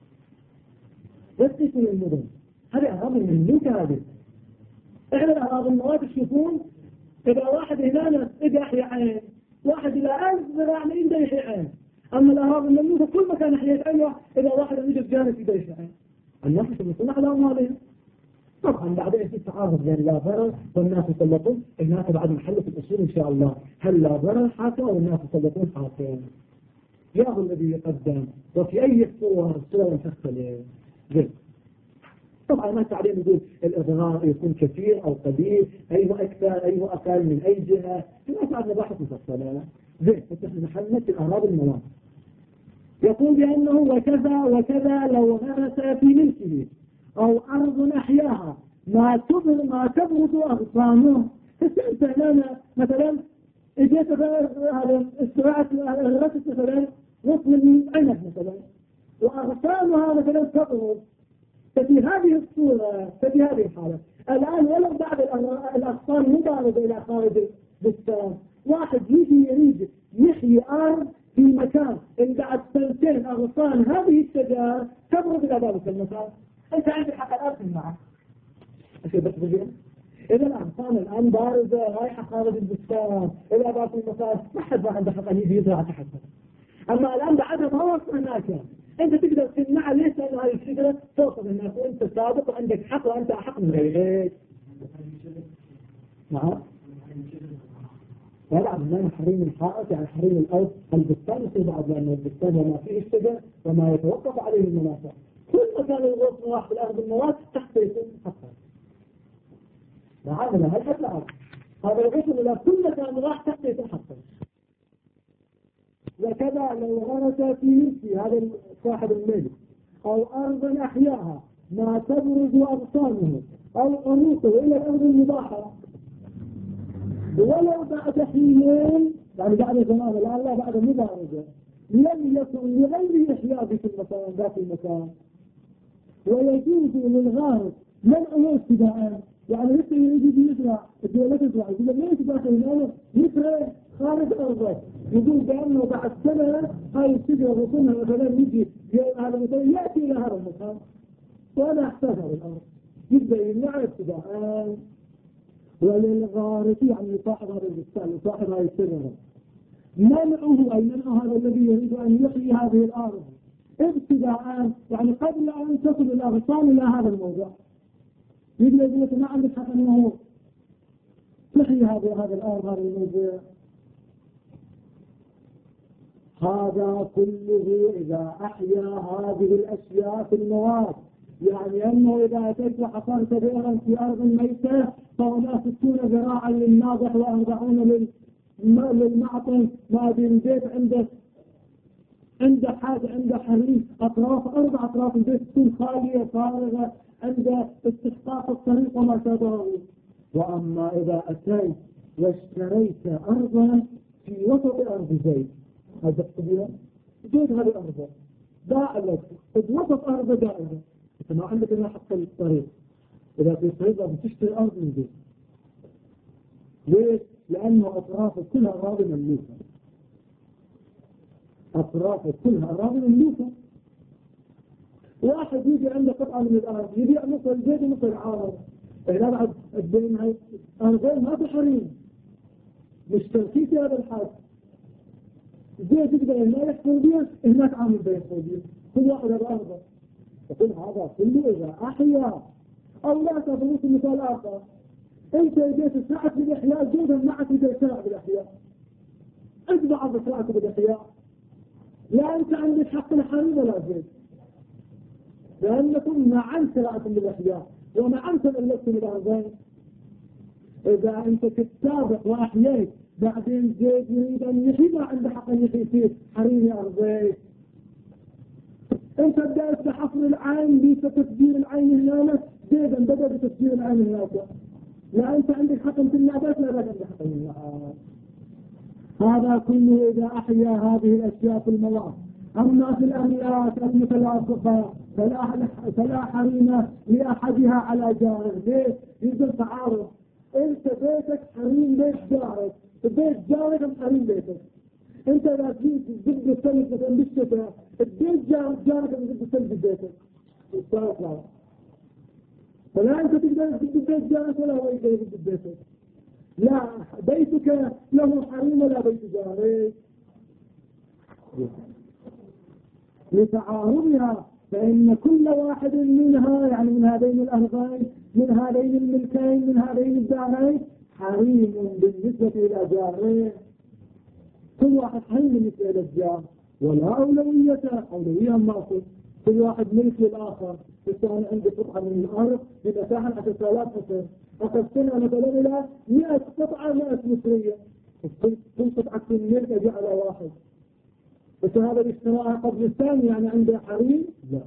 بس يكون المدن هذه اراضي مملوكه. هذه احنا الاراضي المواد تشوفون اذا واحد هنا اجى يحيى عين واحد الى ألف ذراع ما يقدر يحيى عين. أما الأراضي المملوكة كل مكان حياة أيوة إذا واحد يجي بجانب يقدر يحيى عين. الناس يسلطون على أموالهم. طبعا بعدين في تعارض بين لا ضرر والناس يسلطون. الناس بعد محل في الأصول إن شاء الله هل لا ضرر حاكم والناس يسلطون حاكم. ياهو الذي يقدم وفي أي صور صور تختلف. جد. طبعا ما التعليم يقول الإضرار يكون كثير أو قليل أيوة أكثر أيوة أقل من أي جهة. الناس بعد مباحث مفصلة. زين نحن محلنا في الأراضي المواد. يقول بأنه وكذا وكذا لو غرس في ملكه أو أرض أحياها ما تبر ما تبرد أغصانه. فسألت أنا مثلا إجيت هذا استرعت غرست مثلا نصف من عنب مثلا وأغصانها مثلا تبرد. ففي هذه الصورة ففي هذه الحالة الآن ولو بعد الأغصان مباردة إلى خارج البستان واحد يجي يريد يحيي أرض في مكان إن بعد سنتين أغصان هذه الشجار تبرد إلى ذلك المكان. أنت عندك حق الأرض معك أشياء بس بجين. إذا الأغصان الآن باردة رايحة خارج البستان إلى ذلك المكان ما حد ما عنده حق أن يجي يزرع تحتها. أما الآن بعدها ما وصل هناك، أنت تقدر تمنع ليش؟ لأن هذه الشجرة توصل هناك وأنت سابق وعندك حق وأنت أحق من غيرك. نعم. لا من حريم الحائط يعني حريم الأرض. البستان يصير بعد، لأن البستان وما فيه الشجر وما يتوقف عليه المنافع. كل مكان الغصن واحد الأرض المواد تحت يكون حقا. نعم هل حتى الأرض هذا الغصن إلى كل مكان راح تحت يكون حقا. وكذا لو غرس في ملك هذا صاحب الملك أو أرضا أحياها ما تبرز أغصانه أو قنوطه إلى الأرض المباحة ولو بعد حينين، يعني بعد زمان الآن لا بعد مبارزة، لم يكن لغير إحياء في المكان ذات المكان، ويجوز للغارس منعه ابتداء. يعني مثل يجي يزرع الدولة تزرع يقول ليش داخل هنا يزرع خارج أرضه، يقول بأنه بعد سنة هاي الشجرة غصنها مثلا يجي هذا مثلا يأتي إلى هذا المكان وأنا أحتاجها بالأرض، يبدأ يمنع ابتداء. وللغارس يعني صاحب هذا البستان وصاحب هذه الشجرة منعه أي منع هذا الذي يريد أن يحيي هذه الأرض ابتداء، يعني قبل أن تصل الأغصان إلى هذا الموضع يقول يقول لك ما عندك حق أنه تحيي هذه هذا الأرض هذا الموضع. هذا كله إذا أحيا هذه الأشياء في المواد، يعني أنه إذا أتيت وحصلت بئرا في أرض ميتة فهنا ستون ذراعا للناضح وأربعون للمعطن، ما بين بيت عنده عنده حاجة عنده حريم أطراف أربع أطراف البيت تكون خالية فارغة عنده استحقاق الطريق وما شابهه. وأما إذا أتيت واشتريت أرضا في وسط أرض زيت، هذا الطبيعة زيت هذه الأرض دائرة في وسط أرض دائرة، أنت ما عندك إلا حق الطريق. إذا في طريقة بتشتري أرض من زيت، ليش؟ لأنه أطرافه كلها أراضي مملوكة، أطرافه كلها أراضي مملوكة. واحد يجي عنده قطعة من الأرض يبيع نص الزيت ونص العارض، إذا بعد الدين هاي أرضين ما في حريم مشتركين في هذا الحال. زيت يقدر هنا يحصل بيه هناك عامل بيحصل بيه كل واحد هذا أرضه. يقول هذا كله إذا أحيا أو لا تفلوس مثال آخر، أنت جيت ساعة بالإحياء جودا معك إذا ساعة بالإحياء أجمع بساعة بالإحياء، لا أنت عندك حق الحريم ولا زيت، لأنكم معا ساعة بالإحياء ومعا تألفتم الأرضين. إذا أنت تتابع وأحييت بعدين زيت يريد أن يحيي ما عنده حق أن يحيي فيه حريم أرضين، انت بدأت بحصر العين بتسجيل العين هناك زيدا بدأ بتسجيل العين هناك، لا انت عندك حكم في النبات لا عندك حكم في النبات. هذا كله اذا احيا هذه الاشياء في المواد. اما في الاملاك المتلاصقه فلا فلا حريم لاحدها على جاره. ليه؟ يوجد تعارض، انت بيتك حريم بيت جارك، بيت جارك ام حريم بيتك. انت اذا جيت ضد الثلج مثلا بالشتاء البيت جارك جارك ضد الثلج ببيتك الثالث لا، فلا انت تقدر ضد البيت جارك ولا هو يقدر ضد بيتك. لا بيتك له حريم ولا بيت جارك لتعارضها، فإن كل واحد منها يعني من هذين الأرضين من هذين الملكين من هذين الدارين حريم بالنسبة إلى جاره. كل واحد حريم بالنسبة إلى الجار، ولا أولوية أولوية ماصل، كل واحد ملك للآخر. فكان عندي قطعة من الأرض بمساحة عشرة آلاف متر، أخذتنا مثلا إلى مئة قطعة مئة مترية، كل قطعة من ملك أجي على واحد، بس هذا الاشتراء قبل الثاني يعني عنده حريم؟ لا،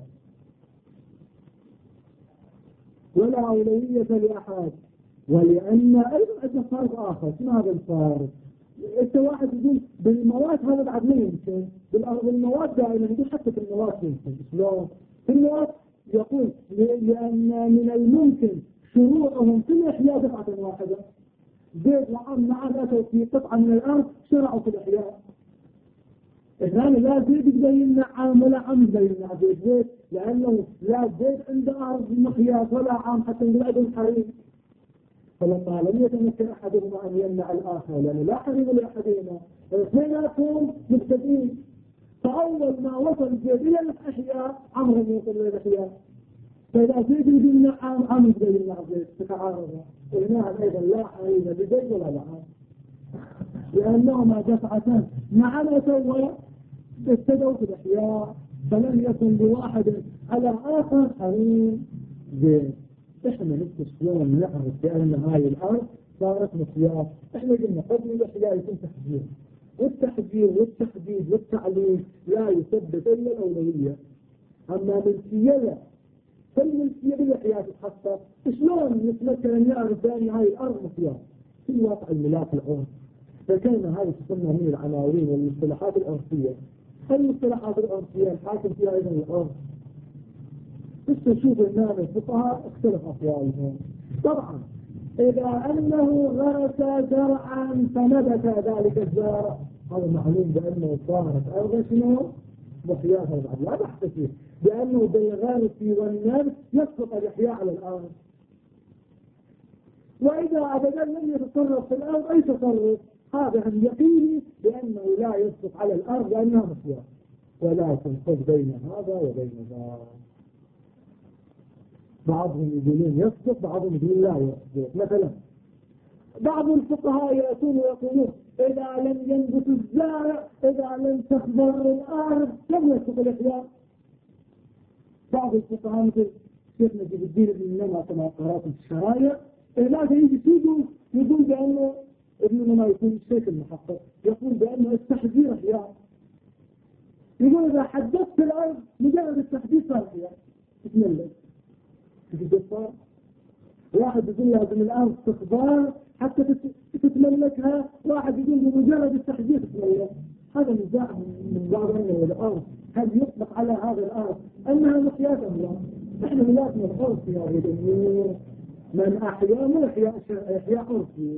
ولا أولوية لأحد. ولأن أيضا أجل فرق آخر، شنو هذا الفارق؟ انت واحد يقول بالمواد هذا بعد ما يمكن، بالمواد دائما يقول حتى في المواد يمكن. شلون؟ في المواد يقول لأن من الممكن شروعهم في الإحياء دفعة واحدة. زيد وعم معاد أتوا في قطعة من الأرض شرعوا في الإحياء. إذن لا زيد يقدر يمنع عام ولا عام يقدر يمنع زيد. زيد لأنه لا زيد عنده أرض مخياط ولا عام حتى يقول عندهم حريم. فلما لم يتمكن أحدهما أن يمنع الآخر لأنه لا حريم لأحدهما، الاثنيناتهم مبتدئين، فأول ما وصل إلى الأحياء عمرو يوصل إلى الأحياء. فإذا زيد يقول نعم عمرو يقول نعم زيد تتعارض. ونعم أيضا لا حريم لزيد ولا نعم، لأنهما دفعتان نعم سوى ابتدوا في الأحياء، فلم يكن لواحد على آخر حريم زيد. احنا نفس شلون نعرف بأن هاي الأرض صارت مخيار. احنا قلنا قبل الأحياء يكون تحذير، والتحذير والتحديد والتعليم لا يثبت إلا الأولوية. أما ملكية فالملكية بالأحياء تتحقق. شلون نتمكن أن نعرف بأن هاي الأرض مخيار؟ في واقع الملاك العرف. فكان هذه تسمى من العناوين والمصطلحات العرفية. المصطلحات العرفية الحاكم فيها أيضا العرف. بس نشوف النام الفقهاء اختلف أقوالهم. طبعا إذا أنه غرس زرعا فنبت ذلك الزرع هذا معلوم بأنه صارت أرض شنو؟ مخيارها بعد لا بحث فيه، بأنه بالغرس والنبت يسقط الإحياء على الأرض. وإذا أبدا لم يتصرف في الأرض أي تصرف هذا هم يقيني بأنه لا يسقط على الأرض لأنها مخيار. ولكن خذ بين هذا وبين ذا، بعضهم يقولون يسقط بعضهم يقولون لا يسقط. مثلا بعض الفقهاء يأتون ويقولون إذا لم ينبت الزارع إذا لم تخضر الأرض لم يسقط الإحياء. بعض الفقهاء مثل شيخ نجيب الدين ابن النمى كما قرأت في الشرايع لا يجي يقول يقول بأنه ابن النمى يكون الشيخ المحقق يقول بأنه التحذير إحياء. يقول إذا حدثت الأرض مجرد التحديث صار إحياء. بسم الله تتجسر واحد يقول لها من الأرض تخضار حتى تتملكها، واحد يقول بمجرد التحديث تتملك. هذا نزاع من بعض أنه الأرض هل يطلق على هذا الأرض أنها مخيات أم لا؟ إحنا ملاكنا الأرض في هذه الأمور من أحياء من أحياء إحياء عرفي.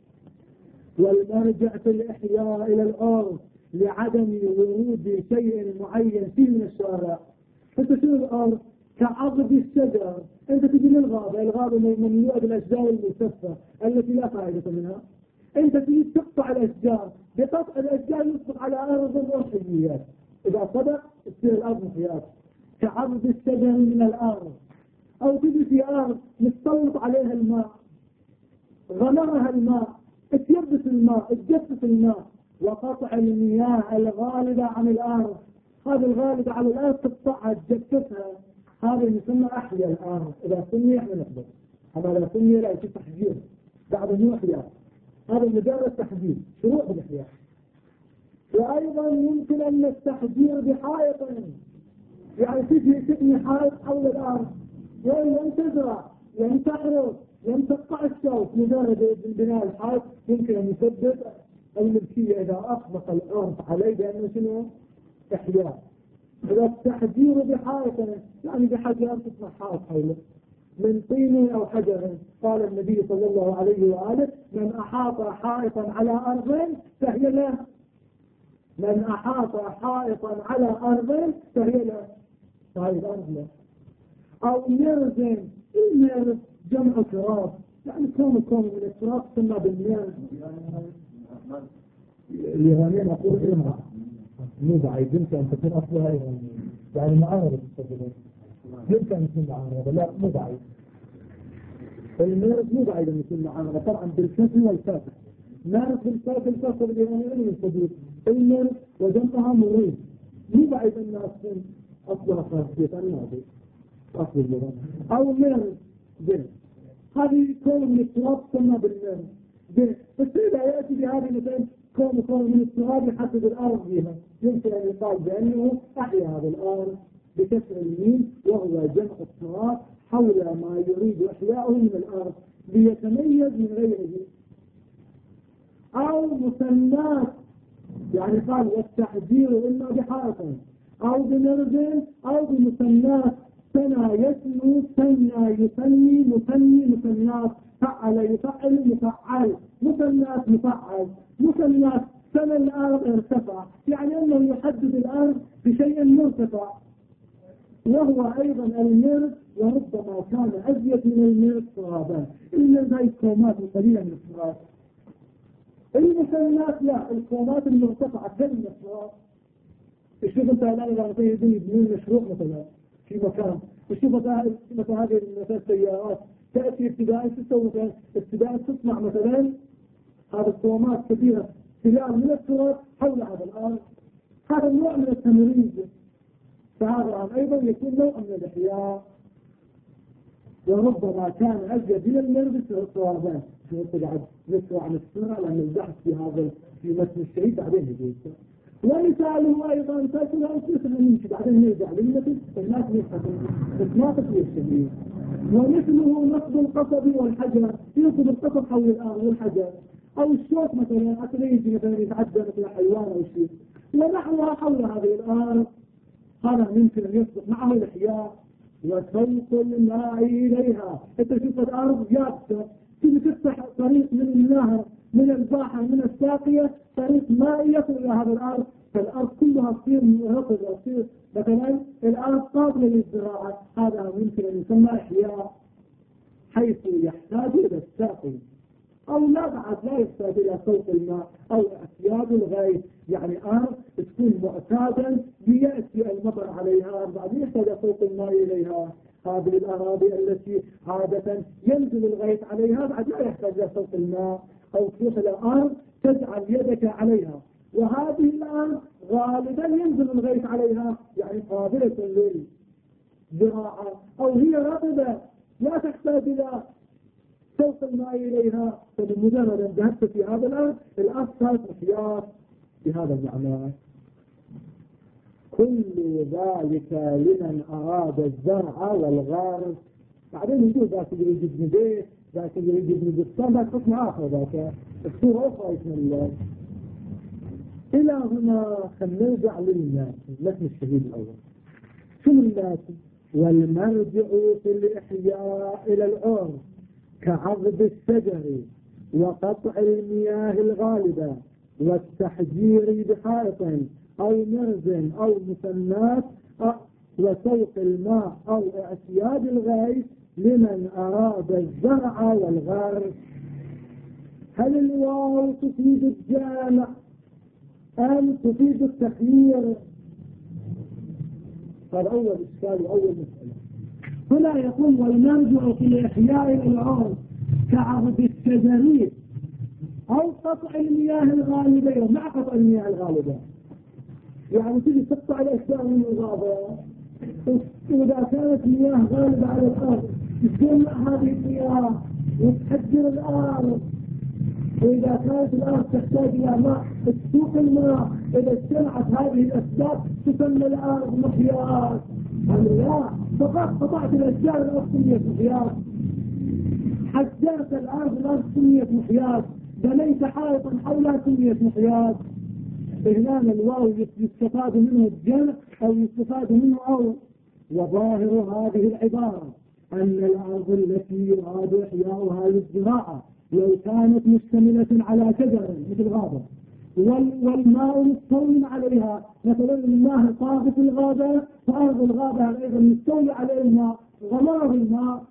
والمرجع في الإحياء إلى الأرض لعدم ورود شيء معين فيه من الشارع. فتشير الأرض كعضد الشجر. أنت تجي للغابة، الغابة مملوءة بالأشجار الملتفة التي لا فائدة منها. أنت تجي تقطع الأشجار، بقطع الأشجار يسقط على أرض الروحيات. إذا صدق تصير الأرض محيات كعضد الشجر من الأرض. أو تجي في أرض نستلط عليها الماء، غمرها الماء، اتيبس الماء، اتجفف الماء، وقطع المياه الغالبة عن الأرض. هذه الغالبة على الأرض تقطعها تجففها، هذا يسمى أحيا الأرض. إذا سمي احنا نحضر، أما لا سمي لا يصير تحجير بعد مو أحياء. هذا مجال التحجير شروع بالإحياء. وأيضا يمكن أن التحجير بحائط، يعني تجي تبني حائط حول الأرض ولم تزرع لم تحرث لم تقطع الشوك، مجرد بناء الحائط يمكن أن يسبب الملكية إذا أطلق الأرض عليه بأنه شنو؟ إحياء. إذا التحجير بحائط يعني بحجر تصنع حائط حوله من طين أو حجر. قال النبي صلى الله عليه وآله من أحاط حائطا على أرض فهي له. من أحاط حائطا على أرض فهي له، فهي الأرض له. أو مرز، المرز جمع تراب، يعني كون كون من التراب ثم بالمرز. اليابانيين أقول إمرأة مو بعيد يمكن أن تكون أصلها إيرانية، يعني معارضة بالتجربة يمكن أن تكون معارضة، لا مو بعيد. المرز مو بعيد أن يكون معارضة طبعا بالكسر والفاتح. مرز بالكسر الكسر الإيرانيين من الصديق المرز وجمعها مريض، مو بعيد أن أصل أصلها فارسية النادي أصل اللغة. أو مرز جن، هذه كون من التراب ثم بالمرز جن. بس إذا يأتي بهذه مثلا كون كون من التراب يحدد الأرض بها، يمكن أن يقال بأنه أحيا هذا الأرض بكسر الميم، وهو جمع التراب حول ما يريد إحياؤه من الأرض ليتميز من غيره. أو مثنات، يعني قال والتحذير إما بحائط أو بمرز أو بمثنات. سنى يسنو، سنى يسني، مثني مثنات، فعل يفعل مفعل، مثنات مفعل، مثنات. سنى الأرض ارتفع، يعني أنه يحدد الأرض بشيء مرتفع، وهو أيضا المرز، وربما كان أزيد من المرز ترابا، إلا زي الكومات القليلة من التراب. المثنات لا، الكومات المرتفعة كم من التراب. الشوف انت الان اذا يريدون يبنون مشروع مثلا في مكان، الشوف مثلا مثلا هذه مثلا السيارات تاتي ابتداء تسوي مثلا ابتداء تصنع مثلا هذه الصومات كثيره خلال من التراب حول هذا الارض، هذا نوع من التمريض، فهذا ايضا يكون نوع من الاحياء، وربما كان ازيد من المرض في الصوابات. قاعد نسمع عن السنه لان البحث في هذا في متن الشهيد بعدين يجي. ومثاله ايضا تاكل او مثل نمشي بعدين نرجع للمثل الناس يتناقض في الشهيد. ومثله نقض القصب والحجر، ينقض القصب حول الارض والحجر، او الشوك مثلا اتريد مثلا يتعدى مثل حيوان او شيء ونحوها حول هذه الارض، هذا ممكن ان يصبح معه الاحياء. وسوق الماء اليها، انت تشوف الارض يابسه تيجي تفتح طريق من النهر من البحر من الساقيه، طريق مائي يصل الى هذا الارض، فالارض كلها تصير رطبه، تصير مثلا الارض قابله للزراعه، هذا ممكن ان يسمى احياء، حيث يحتاج الى الساقي او لا بعد لا يحتاج الى سوق الماء او اسياد الغيث، يعني ارض تكون معتادا لياتي المطر عليها بعد يحتاج سوق الماء اليها. هذه الاراضي التي عاده ينزل الغيث عليها بعد لا يحتاج الى سوق الماء، او تروح الى ارض تجعل يدك عليها، وهذه الارض غالبا ينزل الغيث عليها يعني قابله للزراعه، او هي رطبه لا تحتاج الى سوق الماء إليها، فبمجرد أن ذهبت في هذا الأرض الأرض صارت محياة بهذا المعنى. كل ذلك لمن أراد الزرع والغارس. بعدين يقول ذاك اللي يجي يبني بيت، ذاك اللي يجي يبني بستان، ذاك حكم آخر، ذاك الصورة أخرى اسم الله. إلى هنا خلينا للناس لكن الشهيد الأول شو الناس؟ والمرجع في الإحياء إلى العرف كعضد الشجر وقطع المياه الغالبة والتحجير بحائط أو مرز أو مسمات وسوق الماء أو اعتياد الغيث لمن أراد الزرع والغرس. هل الواو تفيد الجامع أم تفيد التخيير؟ هذا أول إشكال وأول مسألة. هنا يقول والمرجع في الإحياء إلى العرف كعرض الشجرين أو قطع المياه الغالبة. مع قطع المياه الغالبة يعني تجي تقطع الأشجار من الغابة، وإذا كانت مياه غالبة على الأرض تجمع هذه المياه وتحجر الأرض، وإذا كانت الأرض تحتاج إلى ماء تسوق الماء، إذا اجتمعت هذه الأسباب تسمى الأرض محياة. لا، فقط قطعت الأشجار الأرض سميت محياة، حجرت الأرض الأرض سميت محياة، بنيت حائطا حولها سميت محياة. هنا الواو يستفاد منه الجمع أو يستفاد منه أو. وظاهر هذه العبارة أن الأرض التي يراد إحياؤها للزراعة لو كانت مشتملة على شجر مثل غابة والماء مستول عليها، مثلا الماء طاغي في الغابة فأرض الغابة أيضا مستول عليه الماء غمار الماء،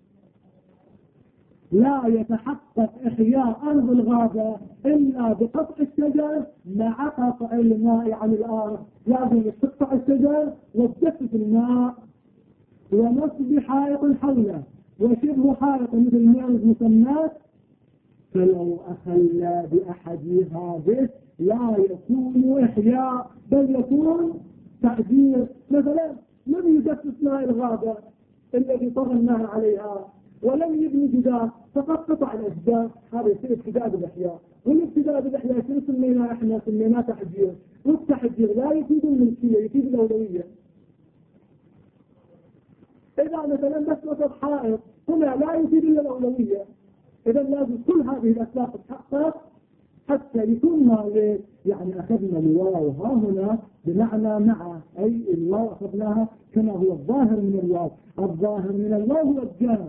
لا يتحقق إحياء أرض الغابة إلا بقطع الشجر مع قطع الماء عن الأرض. لازم تقطع الشجر وتجفف الماء ونصب حائط حوله وشبه حائط مثل معرض مسمات. فلو أخلى بأحد هذه لا يكون إحياء بل يكون تعجير. مثلا لم يجفف ماء الغابة الذي طغى النهر عليها ولم يبني جدار فقط قطع الأشجار، هذا يصير ابتداء بالإحياء. والابتداء بالإحياء شنو سميناه احنا؟ سميناه تحجير. والتحجير لا يفيد الملكية، يفيد الأولوية. إذا مثلا بس وسط حائط هنا لا يفيد إلا الأولوية، إذا لازم كل هذه الأسباب تتحقق حتى يكون ما يعني أخذنا الواو ها هنا بمعنى مع، أي الواو أخذناها كما هو الظاهر من الواو. الظاهر من الواو هو الجامع.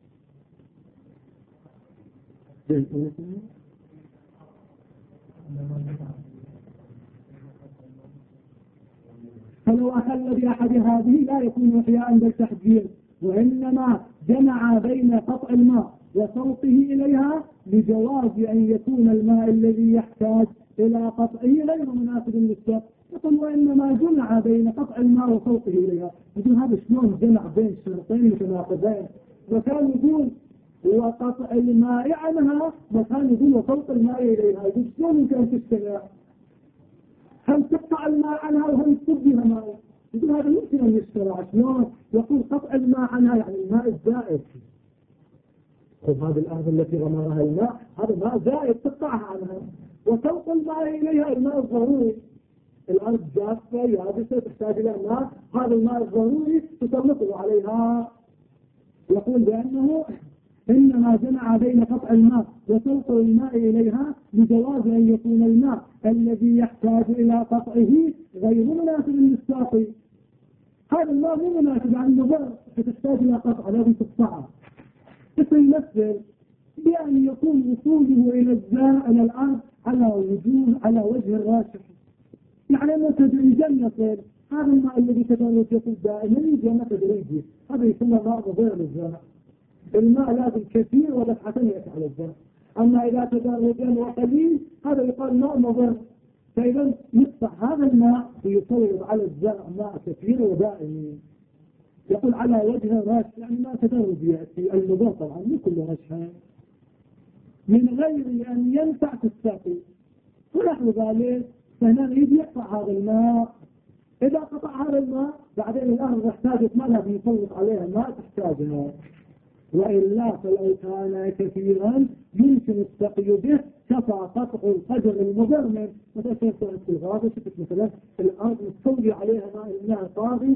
فلو أخل بأحد هذه لا يكون إحياء بل تحجير، وإنما جمع بين قطع الماء وصوته إليها لجواز أن يكون الماء الذي يحتاج إلى قطعه غير مناسب للشرب، يقول وإنما جمع بين قطع الماء وفوقه إليها. يقول هذا شلون جمع بين شرطين متناقضين؟ وكان يقول وقطع الماء عنها، وكان يقول وفوق الماء إليها. يقول شلون يمكن أن تجتمع؟ هل تقطع الماء عنها وهل تبديها ماء؟ يقول هذا يمكن أن يشترع. شلون؟ يقول قطع الماء عنها يعني الماء الزائد. خذ هذه الأرض التي غمرها الماء، هذا ماء زائد تقطعها عنها. وفوق الماء إليها الماء الضروري. الأرض جافة يابسة تحتاج إلى ماء، هذا الماء الضروري تسلطه عليها. يقول بأنه إنما جمع بين قطع الماء وفوق الماء إليها لجواز أن يكون الماء الذي يحتاج إلى قطعه غير مناسب للساقي. هذا الماء مو مناسب عن النظر فتحتاج إلى قطع لازم تقطعه. يمثل بأن يكون وصوله إلى الزرع إلى الأرض على وجوه على وجه الراشح، يعني أنه تدريجيا يصل. هذا الماء الذي تدرج يصل دائما يجي تدريجي، هذا يسمى ماء مضر للزرع. الماء لازم كثير ودفعة يأتي على الزرع. أما إذا تدرجا وقليل هذا يقال ماء مضر. فإذا يقطع هذا الماء ويسلط على الزرع ماء كثير ودائم. يقول على وجه الرش يعني ما تدرج يأتي المضر طبعا مو كل رشها من غير أن ينفع في الساقي. ونحن ذلك فهنا نريد يقطع هذا الماء. إذا قطع هذا الماء بعدين الأرض احتاجت ماء لازم يسلط عليها ماء تحتاجها، وإلا فلو كان كثيرا يمكن السقي به كفى قطع القدر المضر منه. مثلا شفت في الغابة شفت مثلا الأرض مستولي عليها ماء الماء طاغي،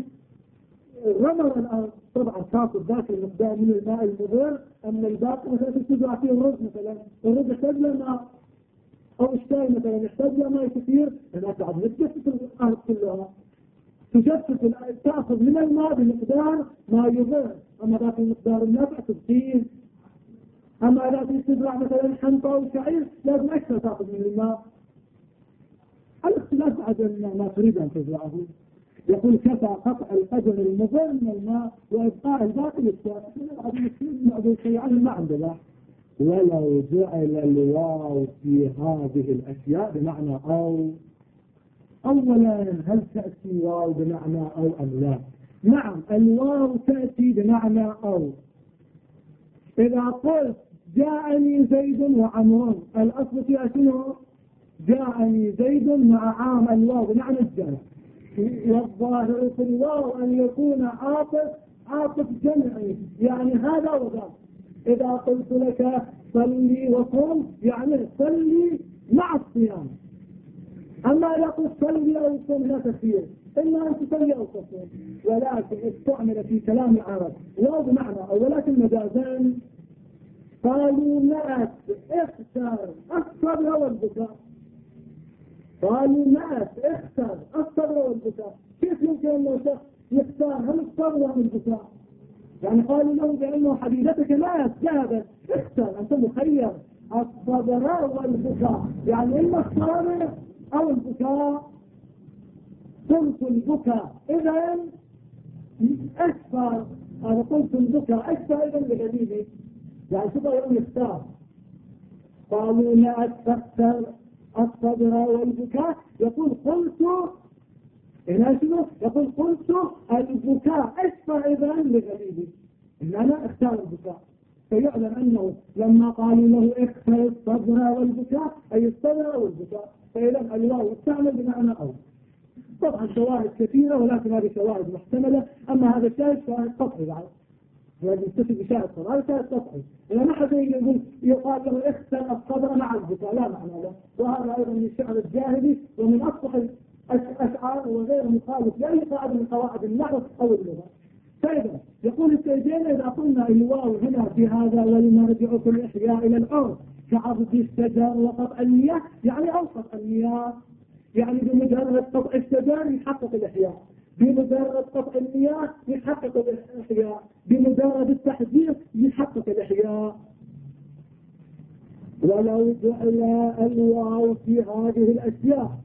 غمر الأرض طبعا تاخذ ذاك المقدار من الماء المضر. أما الباقي مثلا تزرع فيه الرز، مثلا الرز يحتاج له ماء، أو الشاي مثلا يحتاج له ماء كثير، لأنها بعد متجفف الأرض كلها تجفف تأخذ من الماء بمقدار ما يضر. أما ذاك المقدار النفع تبقيه. أما إذا تزرع مثلا حنطة أو شعير لازم أكثر تأخذ من الماء. الاختلاف بعد ما تريد أن تزرعه. يقول كفى قطع القدر المضر من الماء وإبقاء الباقي للسائل ما عندنا. ولو جعل الواو في هذه الأشياء بمعنى أو. أولا هل تأتي واو بمعنى أو أم لا؟ نعم الواو تأتي بمعنى أو. إذا قلت جاءني زيد وعمر الأصل فيها شنو؟ جاءني زيد مع عام الواو بمعنى الجمع، والظاهر في الواو أن يكون عاطف عاطف جمعي يعني هذا وذاك. إذا قلت لك صلي وصم يعني صلي مع الصيام. أما إذا قلت صلي أو صم لا تخير إلا أن تصلي أو تصوم، ولكن استعمل في كلام العرب واو بمعنى أو، ولكن مجازا. قالوا نأت اختر الصبر والبكاء. قالوا نأت اختر الصبر والبكاء. كيف يمكن أن شخص يختار هل الصبر أم البكاء؟ يعني قالوا له بأنه حبيبتك نأت ذهبت اختر أنت مخير الصبر والبكاء، يعني إما الصبر أو البكاء. قلت البكاء إذن أكثر. أنا قلت البكاء أكثر إذن لجديدي يعني شو يوم يختار. قالوا نأت تختر الصبر والبكاء. يقول قلت هنا شنو؟ يقول قلت البكاء أكثر إذن لجديدي إن أنا اختار البكاء. فيعلم أنه لما قالوا له اختر الصبر والبكاء أي الصبر والبكاء. فإذا الواو استعمل بمعنى أو. طبعا شواهد كثيرة ولكن هذه شواهد محتملة. أما هذا الشاهد شاهد قطعي بعد يعني يستفيد بشاهد قطعي. هذا شاهد قطعي. إذا ما حد يقول يقال له اختر الصبر مع البكاء لا معنى له. وهذا أيضا من الشعر الجاهلي ومن أصبح الأشعار وغير مخالف لأي قاعدة من قواعد النحو أو اللغة. فإذا يقول السيدين إذا قلنا الواو هنا في هذا ولنرجع في الإحياء إلى الأرض كعبد الشجر وقطع المياه يعني أوسط المياه، يعني بمجرد قطع الشجر يحقق الإحياء، بمجرد قطع المياه يحقق الإحياء، بمجرد التحذير يحقق الإحياء. ولو جعل الواو في هذه الأشياء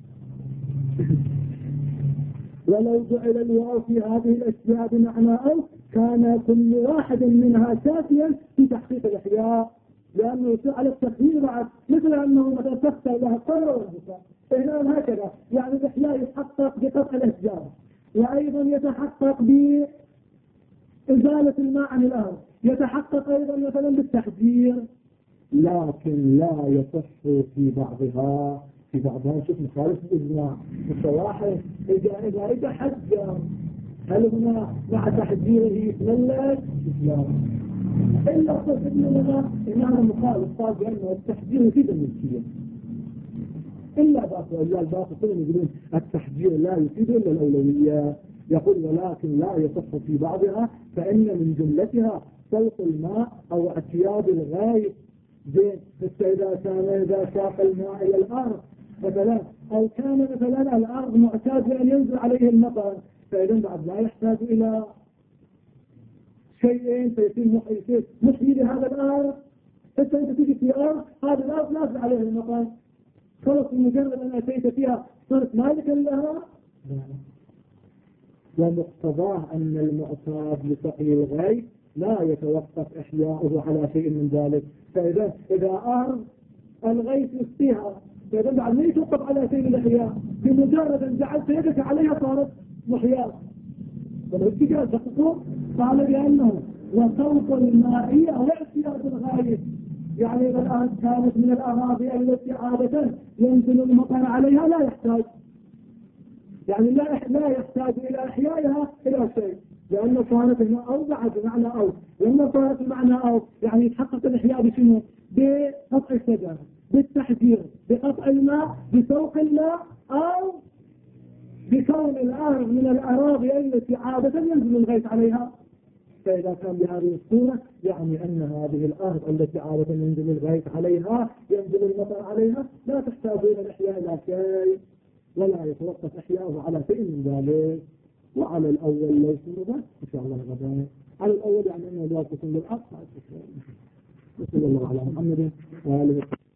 ولو جعل الواو في هذه الأشياء بمعنى أو كان كل واحد منها شافيا في تحقيق الإحياء. لأنه على التخيير بعد مثل أنه مثلا تخسر لها الطهر والبكاء. هنا هكذا يعني الإحياء يتحقق بقطع الأشجار، وأيضا يتحقق بإزالة الماء عن الأرض، يتحقق أيضا مثلا بالتحجير، لكن لا يصح في بعضها في بعضها شوف مخالف الإجماع. واحد إذا إذا إذا حجر هل هنا مع تحجيره يتملك؟ لا، إلا قلت إنما إنما مخالف قال بأنه التحجير يفيد الملكية إلا باطل. إلا الباطل كلهم يقولون التحجير لا يفيد إلا الأولوية. يقول ولكن لا يصح في بعضها، فإن من جملتها سلق الماء أو اعتياد الغايب زين. إذا كان إذا ساق الماء إلى الأرض مثلا، أو كان مثلا الأرض معتاد بأن ينزل عليه المطر، فإذا بعد لا يحتاج إلى شيئين فيصير محيي لهذا الأرض. حتى أنت تجي في أرض هذا الأرض نازل عليه المطر، خلص مجرد أن أتيت فيها صرت مالكا لها. ومقتضاه أن المعتاد لسقي الغيث لا يتوقف إحياؤه على شيء من ذلك. فإذا إذا أرض الغيث يسقيها، فإذا بعد لا يتوقف على شيء من الإحياء، بمجرد أن جعلت يدك عليها صارت محياة. والاتجاه دقيقه قال بأنه وسوق المائية واعتياد الغايث، يعني إذا الآن كانت من الأراضي التي عادة ينزل المطر عليها لا يحتاج، يعني لا لا يحتاج إلى إحيائها إلى شيء، لأنه كانت هنا أوضع بمعنى أو. لما صارت بمعنى أو يعني يتحقق الإحياء بشنو؟ بقطع الشجر، بالتحجير، بقطع الماء، بسوق الماء، أو بكون الأرض من الأراضي التي عادة ينزل الغيث عليها. فإذا كان بهذه الصورة يعني أن هذه الأرض التي عادة ينزل الغيث عليها ينزل المطر عليها لا تحتاج إلى الإحياء إلى شيء، ولا يتوقف إحياؤه على شيء من ذلك. وعلى الأول ليس مضى إن شاء الله غدا. على الأول يعني أنه لا تكون بالعقل. وصلى الله على محمد وآله.